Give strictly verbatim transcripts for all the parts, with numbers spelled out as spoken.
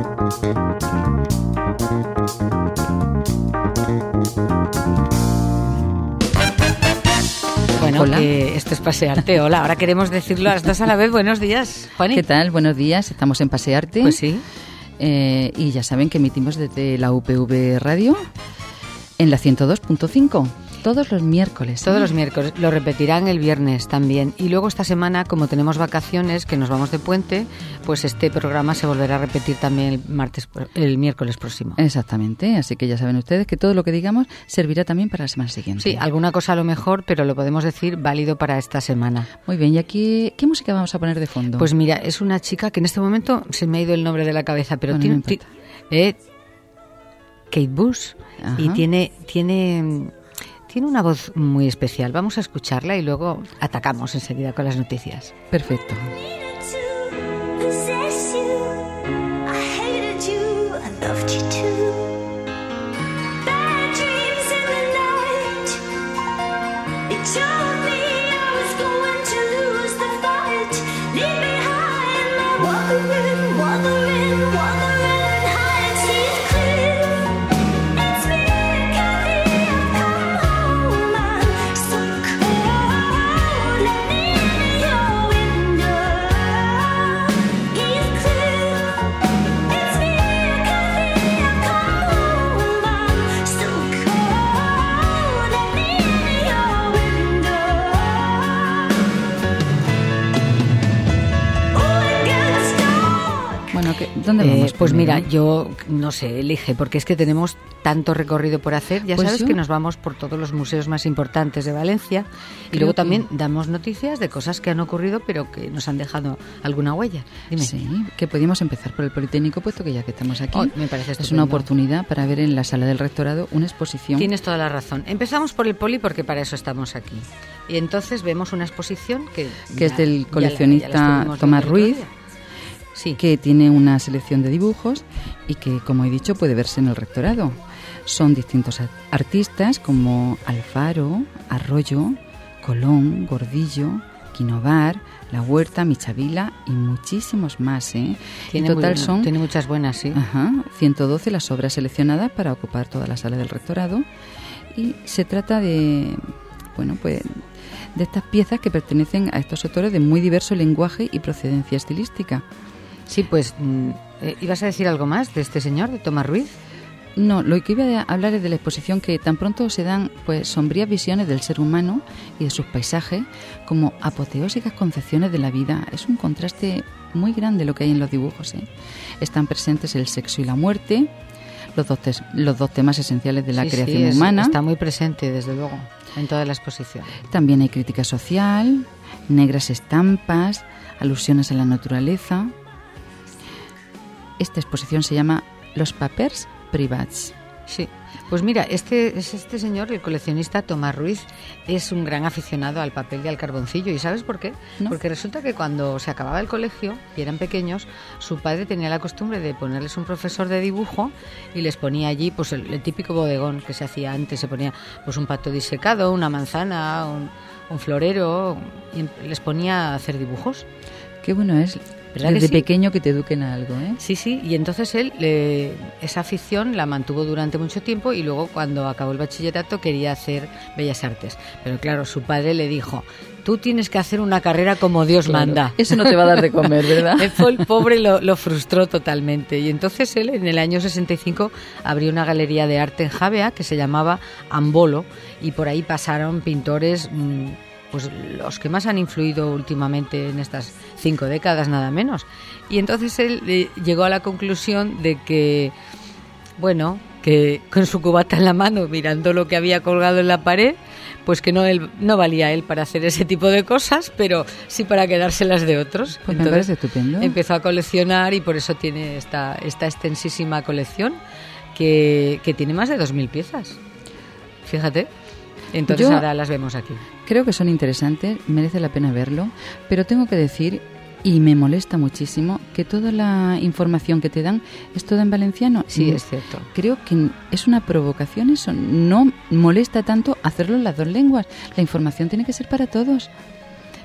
Bueno, hola. Que esto es Pasearte. Hola, ahora queremos decirlo a las dos a la vez. Buenos días, Juani. ¿Qué tal? Buenos días. Estamos en Pasearte. Pues sí. Eh, y ya saben que emitimos desde la U P V Radio en la ciento dos punto cinco. Todos los miércoles. Todos ¿eh? los miércoles. Lo repetirán el viernes también. Y luego esta semana, como tenemos vacaciones, que nos vamos de puente, pues este programa se volverá a repetir también el martes, el miércoles próximo. Exactamente. Así que ya saben ustedes que todo lo que digamos servirá también para la semana siguiente. Sí, alguna cosa a lo mejor, pero lo podemos decir válido para esta semana. Muy bien. ¿Y aquí qué música vamos a poner de fondo? Pues mira, es una chica que en este momento se me ha ido el nombre de la cabeza, pero bueno, tiene... no ti, eh, Kate Bush. Ajá. Y tiene... tiene Tiene una voz muy especial. Vamos a escucharla y luego atacamos enseguida con las noticias. Perfecto. ¿Dónde vamos? Eh, pues mira, yo no sé, elige, porque es que tenemos tanto recorrido por hacer. Ya pues sabes yo... que nos vamos por todos los museos más importantes de Valencia y Creo luego que... también damos noticias de cosas que han ocurrido pero que nos han dejado alguna huella. Dime. Sí, que podíamos empezar por el Politécnico, puesto que ya que estamos aquí, oh, me parece es una oportunidad para ver en la sala del rectorado una exposición. Tienes toda la razón. Empezamos por el Poli porque para eso estamos aquí. Y entonces vemos una exposición que... Que ya, es del coleccionista ya la, ya Tomás Ruiz. Sí. Que tiene una selección de dibujos y que, como he dicho, puede verse en el rectorado. Son distintos artistas como Alfaro, Arroyo, Colón, Gordillo, Quinovar, La Huerta, Michavila y muchísimos más. ¿eh? Tiene en total muy, son tiene muchas buenas, sí. Ajá, ciento doce las obras seleccionadas para ocupar toda la sala del rectorado. Y se trata de, bueno, pues, de estas piezas que pertenecen a estos autores de muy diverso lenguaje y procedencia estilística. Sí, pues, eh, ¿ibas a decir algo más de este señor, de Tomás Ruiz? No, lo que iba a hablar es de la exposición que tan pronto se dan pues sombrías visiones del ser humano y de sus paisajes como apoteósicas concepciones de la vida. Es un contraste muy grande lo que hay en los dibujos. ¿eh? Están presentes el sexo y la muerte, los dos, tes- los dos temas esenciales de la sí, creación sí, es, humana. Está muy presente, desde luego, en toda la exposición. También hay crítica social, negras estampas, alusiones a la naturaleza. Esta exposición se llama Los papers privats. Sí, pues mira, este es este señor, el coleccionista Tomás Ruiz, es un gran aficionado al papel y al carboncillo. ¿Y sabes por qué? ¿No? Porque resulta que cuando se acababa el colegio y eran pequeños, su padre tenía la costumbre de ponerles un profesor de dibujo y les ponía allí pues el, el típico bodegón que se hacía antes. Se ponía pues un pato disecado, una manzana, un, un florero, y les ponía a hacer dibujos. Qué bueno es. Desde sí? pequeño que te eduquen a algo, ¿eh? Sí, sí, y entonces él eh, esa afición la mantuvo durante mucho tiempo y luego cuando acabó el bachillerato quería hacer Bellas Artes. Pero claro, su padre le dijo, tú tienes que hacer una carrera como Dios claro, manda. Eso no te va a dar de comer, ¿verdad? El pobre lo, lo frustró totalmente y entonces él en el año sesenta y cinco abrió una galería de arte en Javea que se llamaba Ambolo y por ahí pasaron pintores... Mmm, pues los que más han influido últimamente en estas cinco décadas, nada menos. Y entonces él eh, llegó a la conclusión de que, bueno, que con su cubata en la mano, mirando lo que había colgado en la pared, pues que no él, no valía él para hacer ese tipo de cosas, pero sí para quedárselas de otros. Pues entonces, me parece estupendo. Empezó a coleccionar y por eso tiene esta, esta extensísima colección que, que tiene más de dos mil piezas. Fíjate. Entonces Yo ahora las vemos aquí. Creo que son interesantes, merece la pena verlo, pero tengo que decir, y me molesta muchísimo, que toda la información que te dan es toda en valenciano. Sí, es cierto. Creo que es una provocación eso, no molesta tanto hacerlo en las dos lenguas. La información tiene que ser para todos.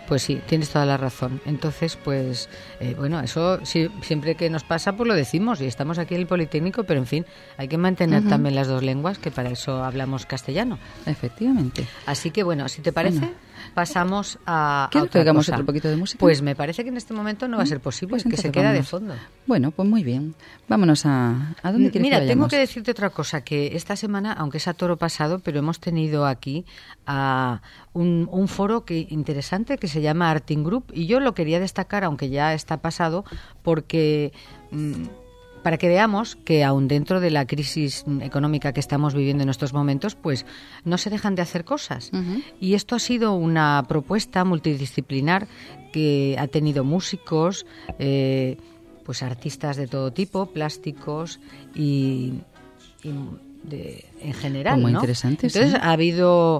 Pues sí, tienes toda la razón. Entonces, pues, eh, bueno, eso sí, siempre que nos pasa, pues lo decimos y estamos aquí en el Politécnico, pero en fin, hay que mantener uh-huh. también las dos lenguas, que para eso hablamos castellano. Efectivamente. Así que, bueno, si te parece, bueno. pasamos a, ¿Quieres a otra que hagamos cosa? otro poquito de música? Pues me parece que en este momento no va a ser posible, pues que se queda vámonos. de fondo. Bueno, pues muy bien. Vámonos a... ¿A dónde quieres Mira, que vayamos? tengo que decirte otra cosa, que esta semana, aunque es a toro pasado, pero hemos tenido aquí a un, un foro que interesante que se llama Arting Group, y yo lo quería destacar, aunque ya está pasado, porque... Mmm, para que veamos que aún dentro de la crisis económica que estamos viviendo en estos momentos, pues no se dejan de hacer cosas. Uh-huh. Y esto ha sido una propuesta multidisciplinar que ha tenido músicos, eh, pues artistas de todo tipo, plásticos y, y de, en general, pues muy ¿no? interesante. Entonces sí. ha habido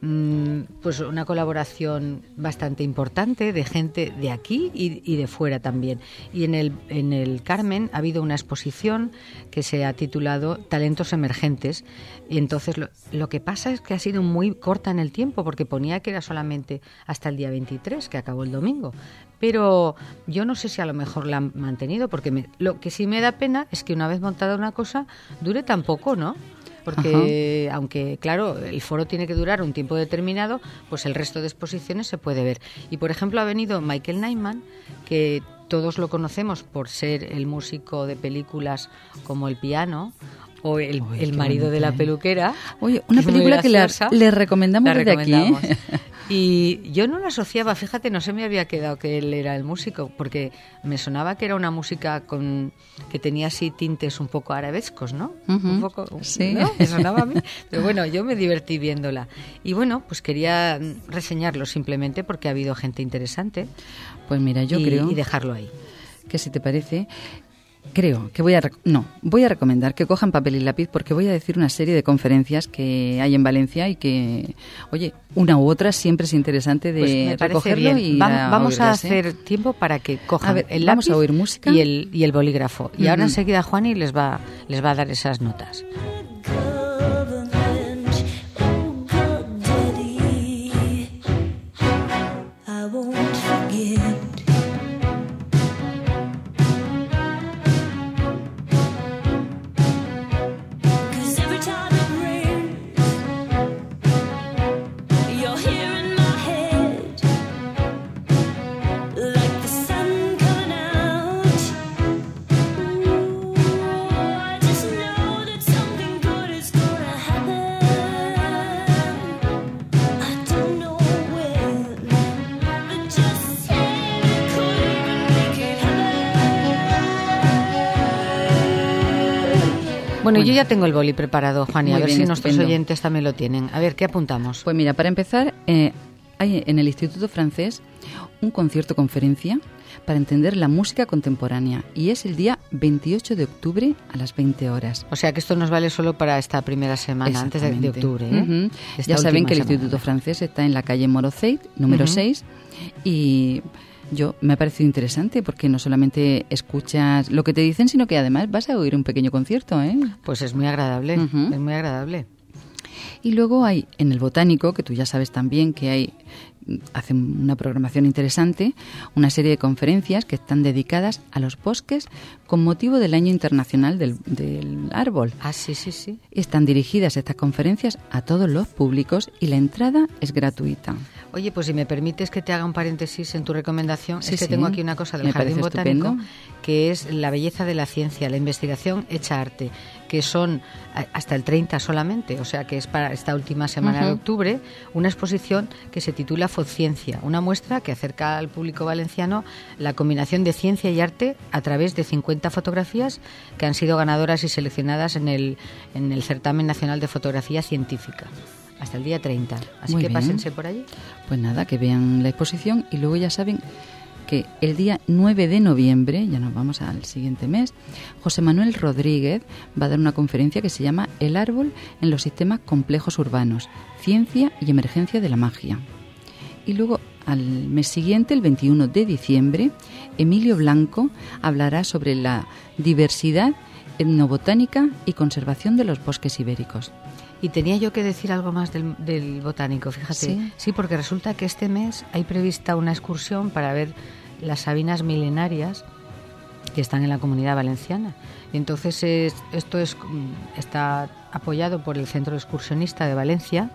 pues una colaboración bastante importante de gente de aquí y, y de fuera también. Y en el, en el Carmen ha habido una exposición que se ha titulado Talentos Emergentes, y entonces lo, lo que pasa es que ha sido muy corta en el tiempo, porque ponía que era solamente hasta el día veintitrés, que acabó el domingo. Pero yo no sé si a lo mejor la han mantenido, porque me, lo que sí me da pena es que una vez montada una cosa dure tan poco, ¿no? Porque Ajá. aunque, claro, el foro tiene que durar un tiempo determinado, pues el resto de exposiciones se puede ver. Y, por ejemplo, ha venido Michael Nyman, que todos lo conocemos por ser el músico de películas como El piano o El, Uy, el marido de la peluquera. Oye, una película que le, le recomendamos la desde recomendamos. aquí. ¿eh? Y yo no lo asociaba, fíjate, no se me había quedado que él era el músico, porque me sonaba que era una música con que tenía así tintes un poco arabescos, ¿no? Uh-huh. Un poco, sí. ¿no? Me sonaba a mí. Pero bueno, yo me divertí viéndola. Y bueno, pues quería reseñarlo simplemente porque ha habido gente interesante. Pues mira, yo y, creo... Y dejarlo ahí. Que si te parece... Creo que voy a rec- no voy a recomendar que cojan papel y lápiz, porque voy a decir una serie de conferencias que hay en Valencia y que, oye, una u otra siempre es interesante de pues me recogerlo bien. y Va- vamos a, a hacer ¿eh? tiempo para que cojan a ver, el vamos lápiz a oír música y el y el bolígrafo. Y uh-huh. ahora enseguida Juani les va les va a dar esas notas. Bueno, yo ya tengo el boli preparado, Juan, y a ver bien, si nuestros estupendo. oyentes también lo tienen. A ver, ¿qué apuntamos? Pues mira, para empezar, eh, hay en el Instituto Francés un concierto-conferencia para entender la música contemporánea, y es el día veintiocho de octubre a las veinte horas. O sea que esto nos vale solo para esta primera semana, antes de, de octubre. ¿eh? Uh-huh. Ya saben que el semana. Instituto Francés está en la calle Moroceit, número uh-huh. seis, y... Yo me ha parecido interesante porque no solamente escuchas lo que te dicen, sino que además vas a oír un pequeño concierto, ¿eh? Pues es muy agradable, uh-huh. es muy agradable. Y luego hay en el Botánico, que tú ya sabes también que hay, hacen una programación interesante, una serie de conferencias que están dedicadas a los bosques con motivo del Año Internacional del, del Árbol. Ah, sí, sí, sí. Están dirigidas estas conferencias a todos los públicos y la entrada es gratuita. Oye, pues si me permites que te haga un paréntesis en tu recomendación, sí, es que sí. tengo aquí una cosa del me Jardín Botánico, estupendo. Que es la belleza de la ciencia, la investigación hecha arte, que son hasta el treinta solamente, o sea que es para esta última semana uh-huh. de octubre, una exposición que se titula Fotciencia, una muestra que acerca al público valenciano la combinación de ciencia y arte a través de cincuenta fotografías que han sido ganadoras y seleccionadas en el, en el Certamen Nacional de Fotografía Científica. Hasta el día treinta. Así Muy que bien. pásense por allí. Pues nada, que vean la exposición y luego ya saben que el día nueve de noviembre, ya nos vamos al siguiente mes, José Manuel Rodríguez va a dar una conferencia que se llama El árbol en los sistemas complejos urbanos, ciencia y emergencia de la magia. Y luego al mes siguiente, el veintiuno de diciembre, Emilio Blanco hablará sobre la diversidad etnobotánica y conservación de los bosques ibéricos. Y tenía yo que decir algo más del, del botánico, fíjate. ¿Sí? Sí, porque resulta que este mes hay prevista una excursión para ver las sabinas milenarias que están en la Comunidad Valenciana. Y entonces es, esto es, está apoyado por el Centro Excursionista de Valencia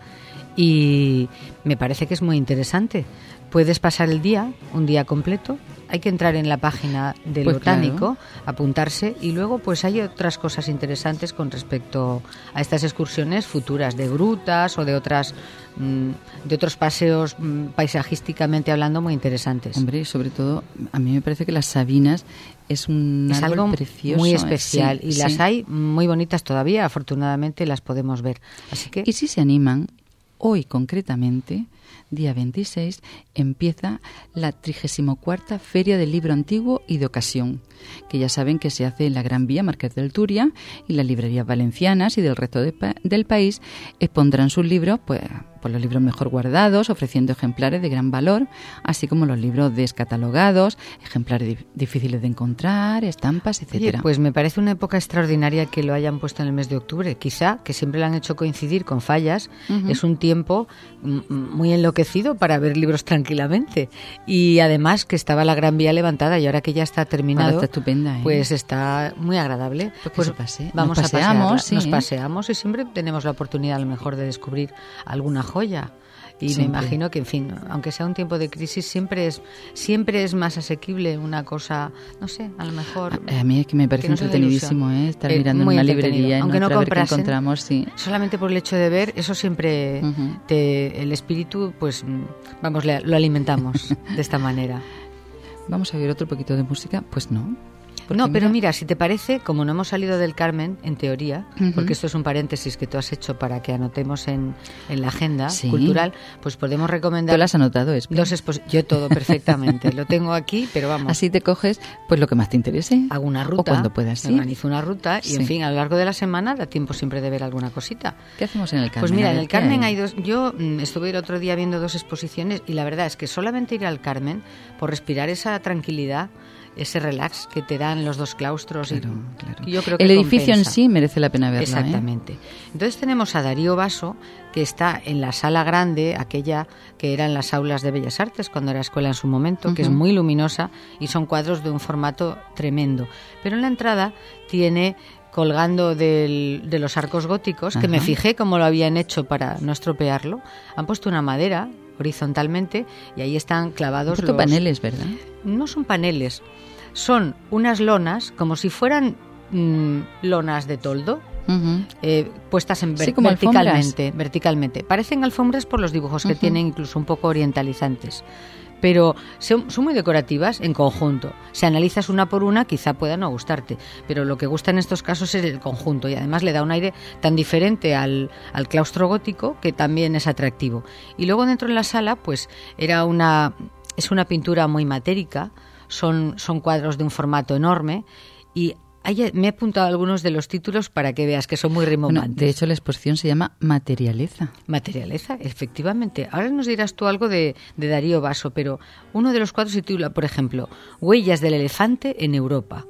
y me parece que es muy interesante. Puedes pasar el día, un día completo. Hay que entrar en la página del pues botánico, claro. apuntarse, y luego pues hay otras cosas interesantes con respecto a estas excursiones futuras de grutas o de otras mmm, de otros paseos mmm, paisajísticamente hablando muy interesantes. Hombre, sobre todo a mí me parece que las sabinas es un es árbol algo precioso, muy especial, sí, y sí. las hay muy bonitas todavía, afortunadamente las podemos ver. Así que y si se animan, hoy concretamente, día veintiséis, empieza la trigésima cuarta Feria del Libro Antiguo y de Ocasión, que ya saben que se hace en la Gran Vía Marqués del Turia, y las librerías valencianas y del resto de pa- del país expondrán sus libros, pues, pues los libros mejor guardados, ofreciendo ejemplares de gran valor, así como los libros descatalogados, ejemplares di- difíciles de encontrar, estampas, etcétera. Oye, pues me parece una época extraordinaria que lo hayan puesto en el mes de octubre. Quizá, que siempre lo han hecho coincidir con fallas, uh-huh. es un tiempo m- muy enloquecido para ver libros tranquilamente. Y además que estaba la Gran Vía levantada, y ahora que ya está terminado, ahora está estupenda, ¿eh? Pues está muy agradable. Pues, pues se pase. vamos nos paseamos, a pasearla. sí, Nos ¿eh? paseamos y siempre tenemos la oportunidad a lo mejor de descubrir alguna joya. Y siempre. Me imagino que, en fin, aunque sea un tiempo de crisis, siempre es siempre es más asequible una cosa, no sé, a lo mejor... A, a mí es que me parece que entretenidísimo, ¿eh? Estar eh, mirando en una librería y aunque no, no ver qué encontramos, sí. Solamente por el hecho de ver, eso siempre uh-huh. te, el espíritu, pues, vamos, lo alimentamos de esta manera. ¿Vamos a oír otro poquito de música? Pues no. No, pero mira, mira, si te parece, como no hemos salido del Carmen, en teoría, uh-huh. porque esto es un paréntesis que tú has hecho para que anotemos en, en la agenda sí. cultural, pues podemos recomendar... ¿Tú lo has anotado, Espe? Dos expos- Yo todo perfectamente, lo tengo aquí, pero vamos... Así te coges pues lo que más te interese. Hago una ruta, o cuando puedas ir. Organizo una ruta y, sí. en fin, a lo largo de la semana da tiempo siempre de ver alguna cosita. ¿Qué hacemos en el Carmen? Pues mira, en el Carmen hay? hay dos... Yo mm, estuve el otro día viendo dos exposiciones y la verdad es que solamente ir al Carmen, por respirar esa tranquilidad, ese relax que te dan los dos claustros, claro, y, claro. y yo creo que el edificio compensa. En sí merece la pena verlo. Exactamente. ¿eh? Entonces tenemos a Darío Basso, que está en la sala grande, aquella que eran las aulas de Bellas Artes cuando era escuela en su momento, uh-huh. que es muy luminosa y son cuadros de un formato tremendo. Pero en la entrada tiene, colgando del, de los arcos góticos, uh-huh. que me fijé cómo lo habían hecho para no estropearlo, han puesto una madera horizontalmente y ahí están clavados los... paneles, ¿verdad? No son paneles, son unas lonas como si fueran mmm, lonas de toldo, uh-huh. eh, puestas en ver- sí, como verticalmente, alfombras. verticalmente. Parecen alfombras por los dibujos que uh-huh. tienen, incluso un poco orientalizantes. Pero son, son muy decorativas en conjunto. Si analizas una por una, quizá pueda no gustarte, pero lo que gusta en estos casos es el conjunto, y además le da un aire tan diferente al, al claustro gótico que también es atractivo. Y luego dentro de la sala, pues era una es una pintura muy matérica, son, son cuadros de un formato enorme, y Hay, me he apuntado algunos de los títulos para que veas que son muy rimbombantes. Bueno, de hecho, la exposición se llama Materialeza. Materialeza, efectivamente. Ahora nos dirás tú algo de, de Darío Basso, pero uno de los cuadros se titula, por ejemplo, Huellas del elefante en Europa,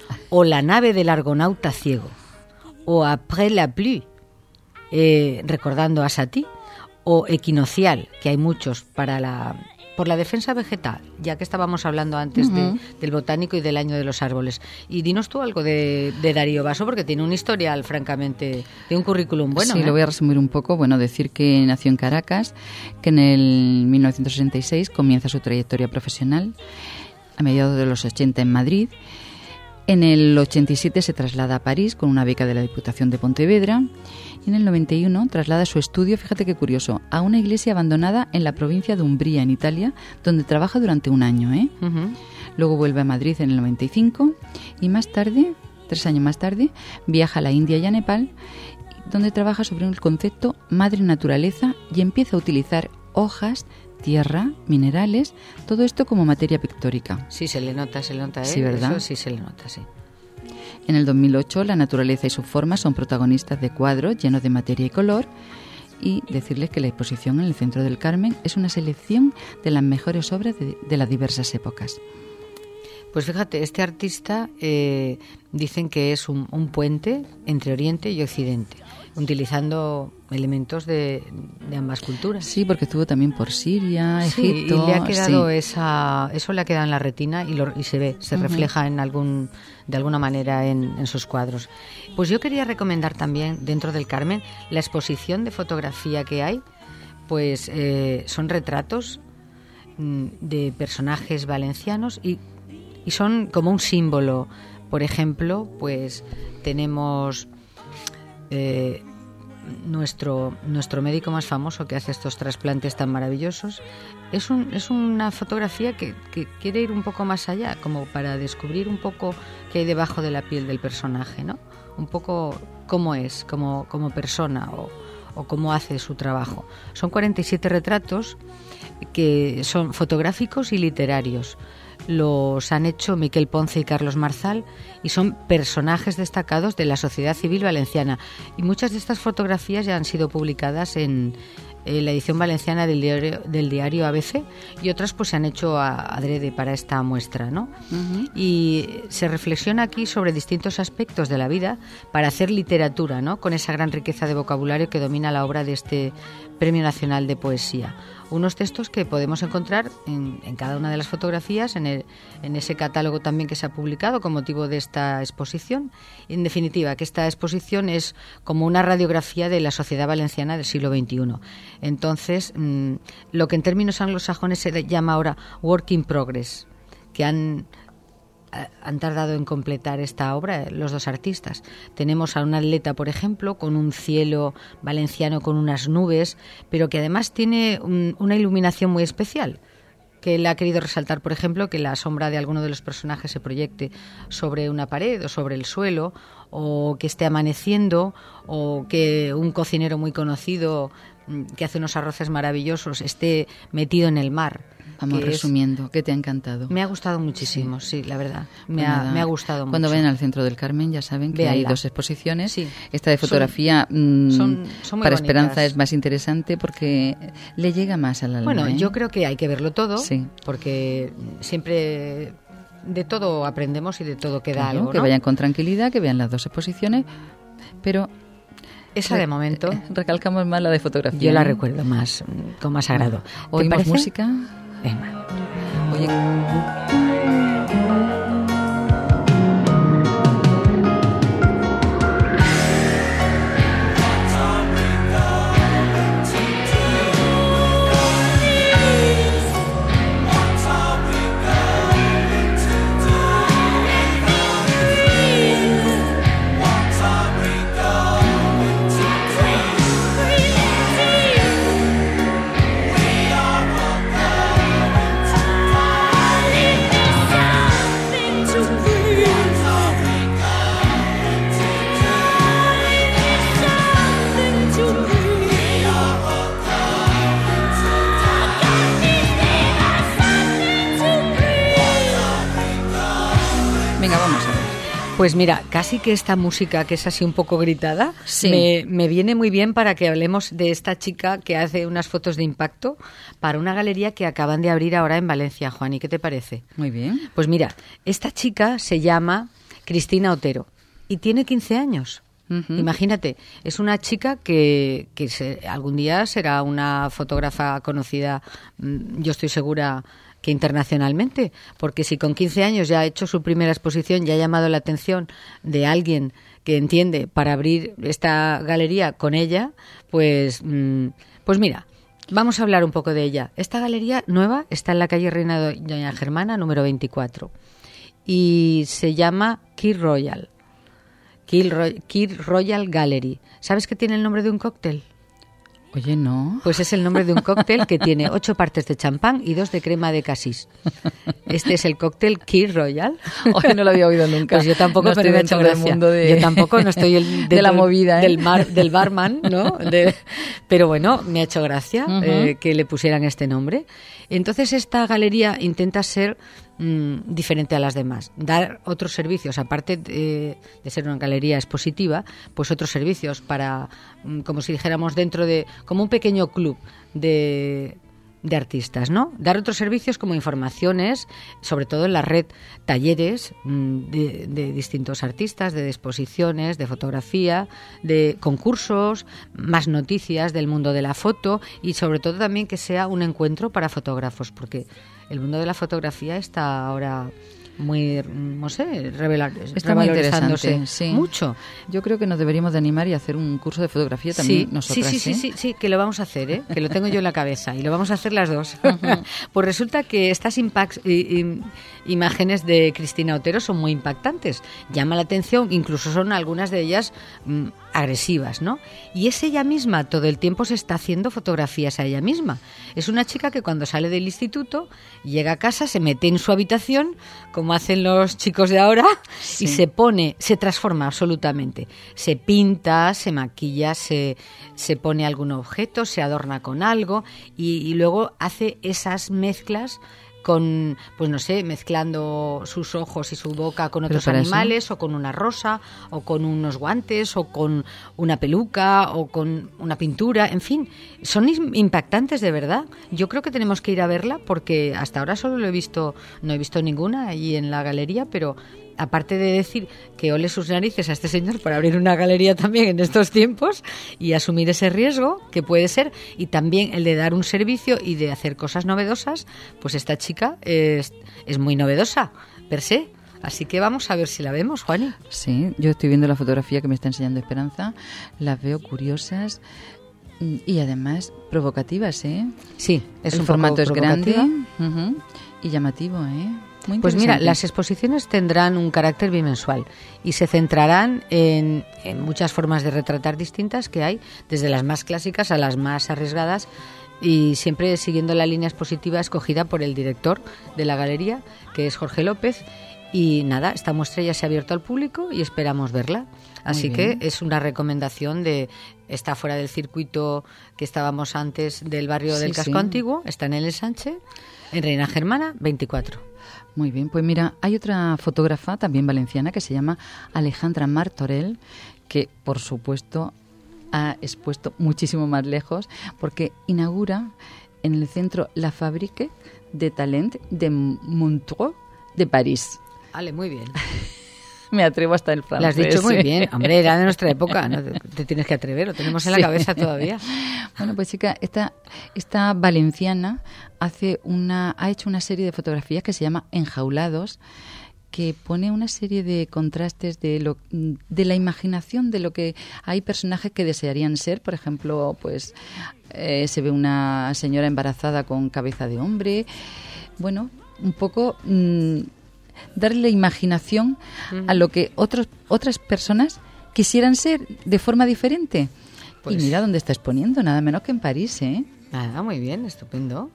o La nave del argonauta ciego, o Après la pluie, eh, recordando a Satie, o Equinocial, que hay muchos para la... por la defensa vegetal, ya que estábamos hablando antes uh-huh. de, del botánico y del año de los árboles. Y dinos tú algo de, de Darío Basso, porque tiene un historial, francamente, de un currículum bueno. Sí, ¿eh? Lo voy a resumir un poco. Bueno, decir que nació en Caracas, que en el mil novecientos sesenta y seis comienza su trayectoria profesional, a mediados de los ochenta en Madrid. En el ochenta y siete se traslada a París con una beca de la Diputación de Pontevedra. Y en el noventa y uno traslada su estudio, fíjate qué curioso, a una iglesia abandonada en la provincia de Umbría, en Italia, donde trabaja durante un año. ¿eh? Uh-huh. Luego vuelve a Madrid en el noventa y cinco y más tarde, tres años más tarde, viaja a la India y a Nepal, donde trabaja sobre el concepto madre naturaleza y empieza a utilizar hojas, tierra, minerales, todo esto como materia pictórica. Sí, se le nota, se le nota, ¿eh? Sí, ¿verdad? Eso sí se le nota, sí. En el dos mil ocho, la naturaleza y sus formas son protagonistas de cuadros llenos de materia y color. Y decirles que la exposición en el Centro del Carmen es una selección de las mejores obras de, de las diversas épocas. Pues fíjate, este artista eh, dicen que es un, un puente entre Oriente y Occidente, utilizando elementos de, de ambas culturas. Sí, porque estuvo también por Siria, Egipto. Sí, y le ha quedado sí. esa, eso le ha quedado en la retina y, lo, y se ve, se uh-huh. refleja en algún, de alguna manera en, en sus cuadros. Pues yo quería recomendar también dentro del Carmen la exposición de fotografía que hay, pues eh, son retratos mm, de personajes valencianos y y son como un símbolo. Por ejemplo, pues tenemos eh, nuestro nuestro médico más famoso que hace estos trasplantes tan maravillosos. Es un es una fotografía que, que quiere ir un poco más allá, como para descubrir un poco qué hay debajo de la piel del personaje, ¿no? Un poco cómo es, como, como persona o, o cómo hace su trabajo. Son cuarenta y siete retratos que son fotográficos y literarios. Los han hecho Miquel Ponce y Carlos Marzal y son personajes destacados de la sociedad civil valenciana. Y muchas de estas fotografías ya han sido publicadas en, en la edición valenciana del diario, del diario A B C y otras pues se han hecho a, adrede para esta muestra, ¿no? Uh-huh. Y se reflexiona aquí sobre distintos aspectos de la vida para hacer literatura, ¿no? Con esa gran riqueza de vocabulario que domina la obra de este Premio Nacional de Poesía. Unos textos que podemos encontrar en, en cada una de las fotografías, en, el, en ese catálogo también que se ha publicado con motivo de esta exposición. En definitiva, que esta exposición es como una radiografía de la sociedad valenciana del siglo veintiuno. Entonces, mmm, lo que en términos anglosajones se llama ahora work in progress, que han... han tardado en completar esta obra los dos artistas. Tenemos a un atleta, por ejemplo, con un cielo valenciano con unas nubes, pero que además tiene un, una iluminación muy especial, que él ha querido resaltar, por ejemplo, que la sombra de alguno de los personajes se proyecte sobre una pared o sobre el suelo, o que esté amaneciendo, o que un cocinero muy conocido que hace unos arroces maravillosos esté metido en el mar. Vamos resumiendo, es, ¿qué te ha encantado? Me ha gustado muchísimo, sí, sí la verdad. Me, pues ha, nada, me ha gustado mucho. Cuando vayan al Centro del Carmen ya saben que Véanla. Hay dos exposiciones. Sí. Esta de fotografía son, mmm, son, son muy para bonitas. Esperanza es más interesante porque le llega más al alma. Bueno, ¿eh? Yo creo que hay que verlo todo, sí. Porque siempre de todo aprendemos y de todo queda claro, algo, que ¿no? vayan con tranquilidad, que vean las dos exposiciones, pero... Esa de momento. Recalcamos más la de fotografía. Yo la recuerdo más, con más agrado. ¿Oímos música? Venga. Oye... Pues mira, casi que esta música que es así un poco gritada sí. me, me viene muy bien para que hablemos de esta chica que hace unas fotos de impacto para una galería que acaban de abrir ahora en Valencia, Juan. ¿Y qué te parece? Muy bien. Pues mira, esta chica se llama Cristina Otero y tiene quince años. Uh-huh. Imagínate, es una chica que, que se, algún día será una fotógrafa conocida, yo estoy segura que internacionalmente, porque si con quince años ya ha hecho su primera exposición y ha llamado la atención de alguien que entiende para abrir esta galería con ella, pues, pues mira, vamos a hablar un poco de ella. Esta galería nueva está en la calle Reina Doña Germana, número veinticuatro, y se llama Key Royal, Key, Roy- Key Royal Gallery. ¿Sabes que tiene el nombre de un cóctel? Oye, no. Pues es el nombre de un cóctel que tiene ocho partes de champán y dos de crema de casis. Este es el cóctel Key Royal. Oye, no lo había oído nunca. Pues yo tampoco, no pero me ha hecho gracia. De... Yo tampoco, no estoy el, de, de la movida, ¿eh? del, mar, del barman, ¿no? De... Pero bueno, me ha hecho gracia uh-huh. eh, que le pusieran este nombre. Entonces esta galería intenta ser mmm, diferente a las demás, dar otros servicios, aparte de, de ser una galería expositiva, pues otros servicios para, mmm, como si dijéramos dentro de, como un pequeño club de, de artistas, ¿no? Dar otros servicios como informaciones, sobre todo en la red, talleres de, de distintos artistas, de exposiciones, de fotografía, de concursos, más noticias del mundo de la foto y sobre todo también que sea un encuentro para fotógrafos, porque el mundo de la fotografía está ahora muy, no sé, revelar, está muy interesante, sí. Mucho. Yo creo que nos deberíamos de animar y hacer un curso de fotografía también sí, nosotras. Sí, sí, ¿eh? sí, sí, sí, que lo vamos a hacer, ¿eh? Que lo tengo yo en la cabeza y lo vamos a hacer las dos. Uh-huh. Pues resulta que estas impact, i, i, imágenes de Cristina Otero son muy impactantes. Llama la atención, incluso son algunas de ellas mmm, agresivas, ¿no? Y es ella misma, todo el tiempo se está haciendo fotografías a ella misma. Es una chica que cuando sale del instituto, llega a casa, se mete en su habitación, como hacen los chicos de ahora, sí. y se pone, se transforma absolutamente. Se pinta, se maquilla, se, se pone algún objeto, se adorna con algo y, y luego hace esas mezclas con, pues no sé, mezclando sus ojos y su boca con otros animales, eso, o con una rosa, o con unos guantes, o con una peluca, o con una pintura, en fin, son impactantes de verdad. Yo creo que tenemos que ir a verla porque hasta ahora solo lo he visto, no he visto ninguna allí en la galería, pero aparte de decir que ole sus narices a este señor para abrir una galería también en estos tiempos y asumir ese riesgo que puede ser, y también el de dar un servicio y de hacer cosas novedosas, pues esta chica es, es muy novedosa per se. Así que vamos a ver si la vemos, Juani. Sí, yo estoy viendo la fotografía que me está enseñando Esperanza, las veo curiosas y además provocativas, ¿eh? Sí, es el un formato es grande uh-huh. y llamativo, ¿eh? Pues mira, las exposiciones tendrán un carácter bimensual y se centrarán en, en muchas formas de retratar distintas que hay, desde las más clásicas a las más arriesgadas, y siempre siguiendo la línea expositiva escogida por el director de la galería, que es Jorge López. Y nada, esta muestra ya se ha abierto al público y esperamos verla. Así que es una recomendación de... Está fuera del circuito que estábamos antes del barrio sí, del Casco sí. Antiguo, está en el Ensanche, en Reina Germana veinticuatro. Muy bien, pues mira, hay otra fotógrafa también valenciana que se llama Alejandra Martorell, que por supuesto ha expuesto muchísimo más lejos porque inaugura en el centro La Fabrique de Talent de Montreux de París. Vale, muy bien. Me atrevo hasta el francés. Lo has dicho muy bien. Hombre, era de nuestra época. No te, te tienes que atrever, lo tenemos en sí. la cabeza todavía. Bueno, pues chica, esta, esta valenciana hace una, ha hecho una serie de fotografías que se llama Enjaulados, que pone una serie de contrastes de lo, de la imaginación de lo que hay personajes que desearían ser. Por ejemplo, pues eh, se ve una señora embarazada con cabeza de hombre. Bueno, un poco... Mmm, darle imaginación uh-huh. a lo que otros, otras personas quisieran ser de forma diferente. Pues, y mira dónde está exponiendo, nada menos que en París, ¿eh? Ah, muy bien, estupendo.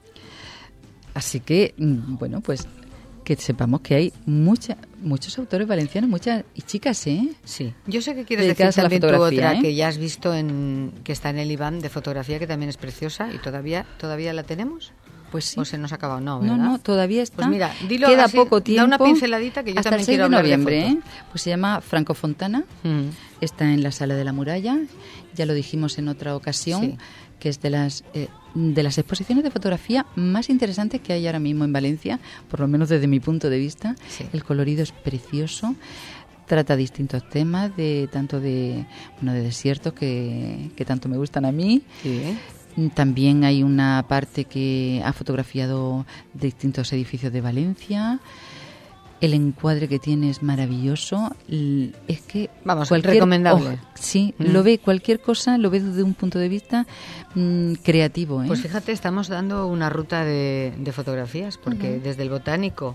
Así que, bueno, pues que sepamos que hay mucha, muchos autores valencianos, muchas y chicas, ¿eh? Sí. Yo sé que quieres decir también tu otra, ¿eh? Que ya has visto en que está en el Iván de fotografía, que también es preciosa y todavía todavía la tenemos. Pues sí. ¿O se nos ha acabado? No, ¿verdad? No, no, todavía está. Pues mira, dilo queda así, poco tiempo. Da una pinceladita que yo hasta también el seis quiero de hablar noviembre, de foto. ¿eh? Pues se llama Franco Fontana. Mm. Está en la Sala de la Muralla. Ya lo dijimos en otra ocasión, sí. que es de las eh, de las exposiciones de fotografía más interesantes que hay ahora mismo en Valencia, por lo menos desde mi punto de vista. Sí. El colorido es precioso. Trata distintos temas, de tanto de bueno de desiertos que, que tanto me gustan a mí. Sí. También hay una parte que ha fotografiado distintos edificios de Valencia. El encuadre que tiene es maravilloso. Es que vamos, cualquier, recomendable. Oh, sí, mm. lo ve cualquier cosa, lo ve desde un punto de vista mmm, creativo, ¿eh? Pues fíjate, estamos dando una ruta de, de fotografías, porque uh-huh. desde el Botánico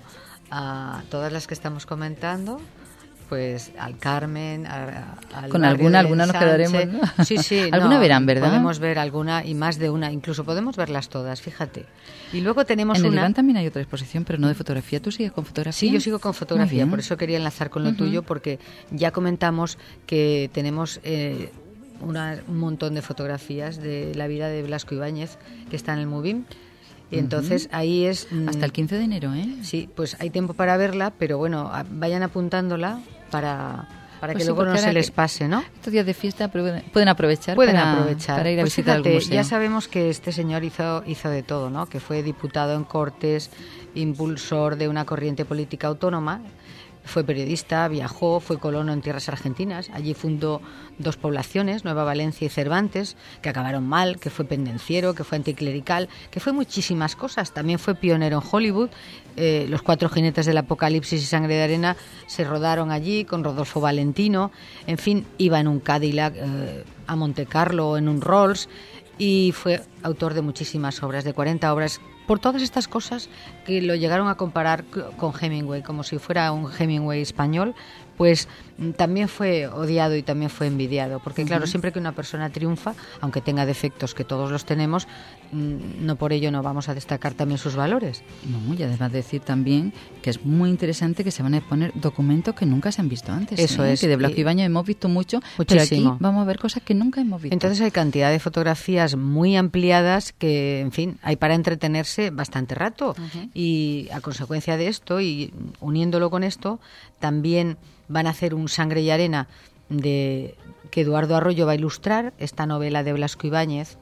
a todas las que estamos comentando, pues al Carmen, a, al con alguna, alguna nos quedaremos, ¿no? Sí, sí. alguna no, verán, ¿verdad? Podemos ver alguna y más de una, incluso podemos verlas todas, fíjate. Y luego tenemos en una... En el Iván también hay otra exposición, pero no de fotografía. ¿Tú sigues con fotografía? Sí, yo sigo con fotografía, por eso quería enlazar con lo uh-huh. tuyo, porque ya comentamos que tenemos eh, una, un montón de fotografías de la vida de Blasco Ibáñez, que está en el MUBIM. Y entonces uh-huh. ahí es... Mmm, hasta el quince de enero, ¿eh? Sí, pues hay tiempo para verla, pero bueno, a, vayan apuntándola para, para Pues que sí, luego no porque se ahora les que- pase, ¿no? Estos días de fiesta pueden pueden aprovechar, Pueden para, aprovechar. para ir a Pues visitar fíjate, algún museo. ya sabemos que este señor hizo, hizo de todo, ¿no? Que fue diputado en Cortes, impulsor de una corriente política autónoma, fue periodista, viajó, fue colono en tierras argentinas, allí fundó dos poblaciones, Nueva Valencia y Cervantes, que acabaron mal, que fue pendenciero, que fue anticlerical, que fue muchísimas cosas. También fue pionero en Hollywood. Eh, Los Cuatro Jinetes del Apocalipsis y Sangre de Arena se rodaron allí con Rodolfo Valentino. En fin, iba en un Cadillac eh, a Monte Carlo, en un Rolls, y fue autor de muchísimas obras, de cuarenta obras, por todas estas cosas que lo llegaron a comparar c- con Hemingway, como si fuera un Hemingway español. Pues mm, también fue odiado y también fue envidiado, porque claro, siempre que una persona triunfa, aunque tenga defectos que todos los tenemos, mm, no por ello no vamos a destacar también sus valores. No, y además decir también que es muy interesante que se van a exponer documentos que nunca se han visto antes. Eso ¿eh? es. Que de Blasco Y- Ibáñez hemos visto mucho, Muchísimo. pero aquí vamos a ver cosas que nunca hemos visto. Entonces hay cantidad de fotografías muy ampliadas que, en fin, hay para entretenerse bastante rato. Ujú. Y a consecuencia de esto, y uniéndolo con esto, también van a hacer un Sangre y Arena de que Eduardo Arroyo va a ilustrar, esta novela de Blasco Ibáñez,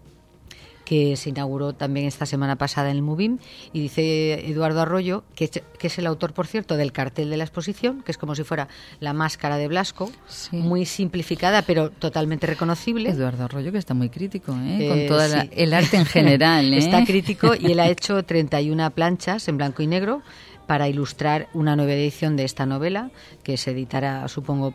que se inauguró también esta semana pasada en el Mubim, y dice Eduardo Arroyo, que es, que es el autor, por cierto, del cartel de la exposición, que es como si fuera la máscara de Blasco, Sí. muy simplificada, pero totalmente reconocible. Eduardo Arroyo, que está muy crítico, ¿eh? Eh, con todo sí. el arte en general. ¿eh? Está crítico, y él ha hecho treinta y una planchas en blanco y negro para ilustrar una nueva edición de esta novela, que se editará, supongo,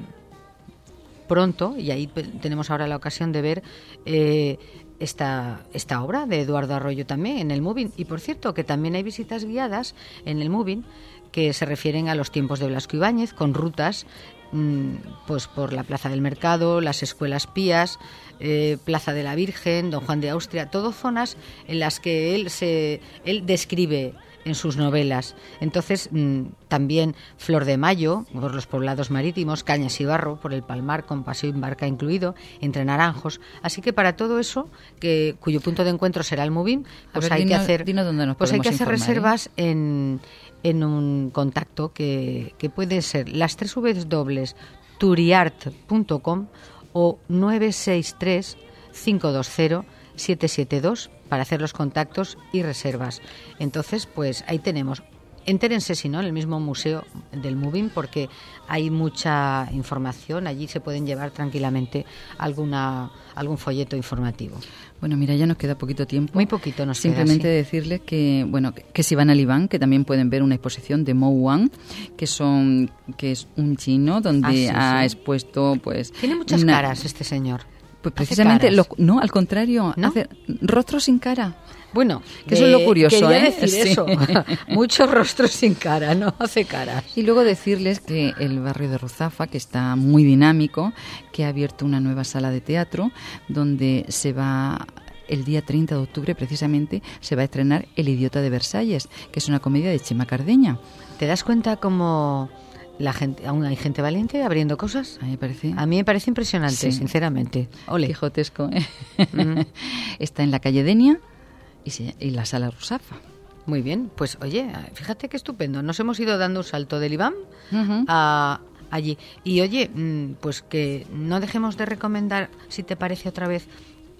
mm, pronto, y ahí pe- tenemos ahora la ocasión de ver eh, esta, esta obra de Eduardo Arroyo también en el Moving. Y por cierto, que también hay visitas guiadas en el Moving que se refieren a los tiempos de Blasco Ibáñez, con rutas mm, pues por la Plaza del Mercado, las Escuelas Pías, eh, Plaza de la Virgen, Don Juan de Austria, todo zonas en las que él se él describe en sus novelas. Entonces, mmm, también Flor de Mayo, por los poblados marítimos, Cañas y Barro, por el Palmar, con paseo en barca incluido, entre Naranjos. Así que para todo eso, que cuyo punto de encuentro será el Moving, pues ver, hay dinos- que hacer, dinos dónde nos pues hay que podemos hacer informar, ¿eh? reservas en, en un contacto que, que puede ser las tres w turiart punto com o nueve seis tres cinco dos cero siete siete dos para hacer los contactos y reservas. Entonces, pues ahí tenemos. Entérense, si no, en el mismo museo del Moving, porque hay mucha información. Allí se pueden llevar tranquilamente alguna algún folleto informativo. Bueno, mira, ya nos queda poquito tiempo. Muy poquito nos Simplemente queda, sí. decirles que, bueno, que, que si van al Iván, que también pueden ver una exposición de Mo Wan, que son, que es un chino donde Ah, sí, ha sí. expuesto, pues, Tiene muchas una- caras este señor. Pues Hace precisamente, caras. lo- no, al contrario, ¿No? hace rostros sin cara. Bueno, Que eso es lo curioso, quería ¿eh? decir Sí. eso. Muchos rostros sin cara, no hace caras. Y luego decirles que el barrio de Ruzafa, que está muy dinámico, que ha abierto una nueva sala de teatro donde se va, el día treinta de octubre precisamente, se va a estrenar El idiota de Versalles, que es una comedia de Chema Cardeña. ¿Te das cuenta cómo la gente, aún hay gente valiente abriendo cosas? A mí me parece A mí me parece impresionante, Sí. sinceramente. Ole. quijotesco, ¿eh? Mm. Está en la calle Denia y, se- y la sala Ruzafa. Muy bien, pues oye, fíjate qué estupendo. Nos hemos ido dando un salto del Iván Ujú. a allí. Y oye, mm, pues que no dejemos de recomendar, si te parece otra vez,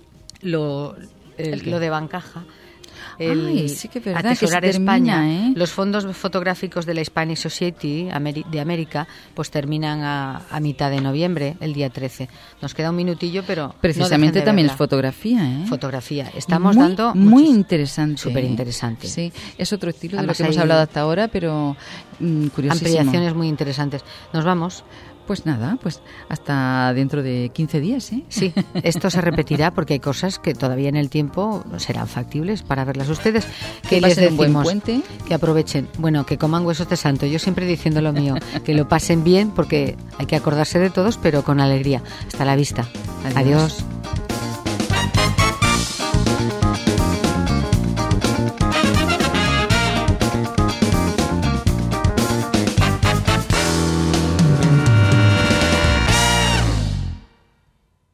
lo, el- ¿El qué? lo de Bancaja. El Ay, sí que es verdad, que Atesorar se termina, España. ¿eh? Los fondos fotográficos de la Hispanic Society Ameri- de América pues terminan a, a mitad de noviembre, el día trece. Nos queda un minutillo, pero no Precisamente dejen de también verla. es fotografía, ¿eh? Fotografía. Estamos muy, dando muy muchis- interesante. Superinteresante. ¿eh? Sí, es otro estilo Además de lo que hemos hay hablado hasta ahora, pero mm, curiosísimo. ampliaciones muy interesantes. Nos vamos. Pues nada, pues hasta dentro de quince días, ¿eh? Sí, esto se repetirá porque hay cosas que todavía en el tiempo serán factibles para verlas ustedes. Que Que les pasen un buen decimos puente. que aprovechen, bueno, que coman huesos de santo. Yo siempre diciendo lo mío, que lo pasen bien porque hay que acordarse de todos, pero con alegría. Hasta la vista. Adiós. Adiós.